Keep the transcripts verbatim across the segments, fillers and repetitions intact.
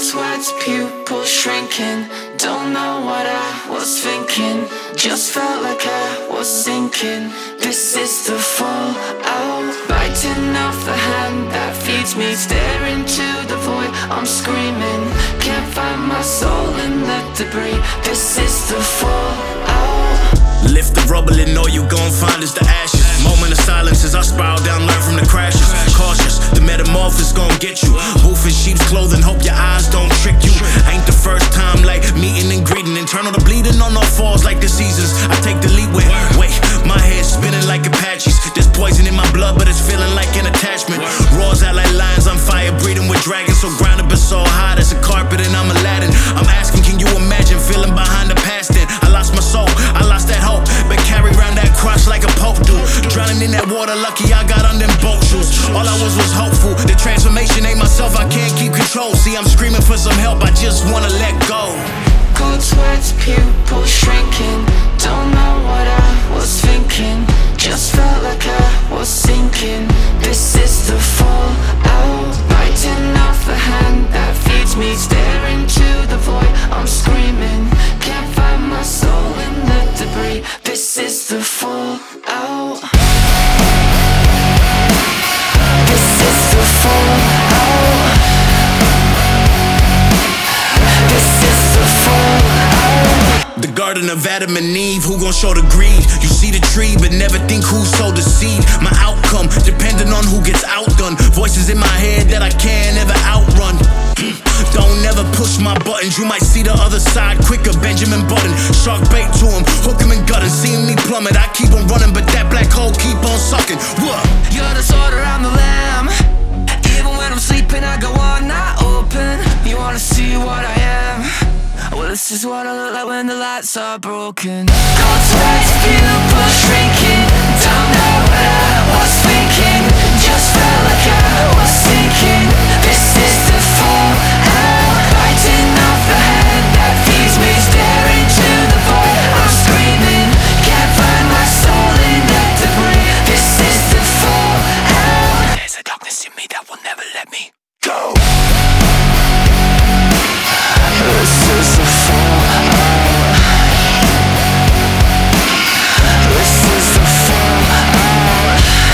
sweats, pupils shrinking. Don't know what I was thinking. Just felt like I was sinking. This is the fallout. Biting off the hand that feeds me. Staring to the void, I'm screaming. Can't find my soul in the debris. This is the fallout. Lift the rubble and all you gon' find is the ashes. Moment of silence as I spiral down, learn from the crashes. Cautious, the metamorphosis gon' get you. Wolf in sheep's clothing, hope your eyes don't trick you. Ain't the first time like meeting and greeting. Internal to bleeding on all falls like the seasons. I take the lead with, wait, my head spinning like Apaches. There's poison in my blood, but it's feeling like an attachment. Roars out like lions, I'm fire breathing with dragons. So grounded but so high, that's a carpet and I'm Aladdin. I'm asking, can you imagine feeling behind the past then? I lost my soul, I lost that hope, but carry around that cross like a pope do. Drowning in that water, lucky I got on them boat shoes. All I was was hopeful, the transformation ain't myself, I can't keep control. See, I'm screaming for some help, I just wanna let go. Cold sweats, pupils shrinking. Don't know what I was thinking. Just felt like I was sinking. This is the fallout. Biting off the hand that feeds me. Staring to the void, I'm screaming. Can't find my soul in the debris. This is the fallout. This is the fallout. This is the fallout. The garden of Adam and Eve, who gon' show the greed? You see the tree, but never think who sowed the seed. My outcome, depending on who gets outdone. Voices in my head that I can't ever outrun. Don't never push my buttons, you might see the other side quicker. Benjamin Button, shark bait to him, hook him and gut him. Seeing me plummet, I keep on running, but that black hole keep on sucking. What? You're the sword around the lamb. Even when I'm sleeping, I go on, not open. You wanna see what I am? Well, this is what I look like when the lights are broken. Cold sweats, pupils shrinking. Don't know what I was thinking. Just felt like I was sinking. This is the fallout. Biting off the hand that feeds me. Staring to the void, I'm screaming. Can't find my soul in the debris. This is the fallout. There's a darkness in me that will never let me go. This is the fallout. This is the fallout.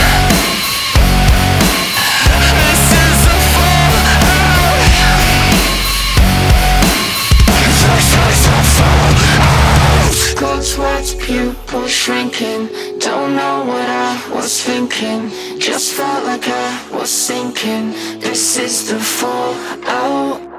This is the fallout. This is the fallout. Cold sweats, pupils shrinking. Don't know what I was thinking. Just felt like I was sinking. This is the fallout.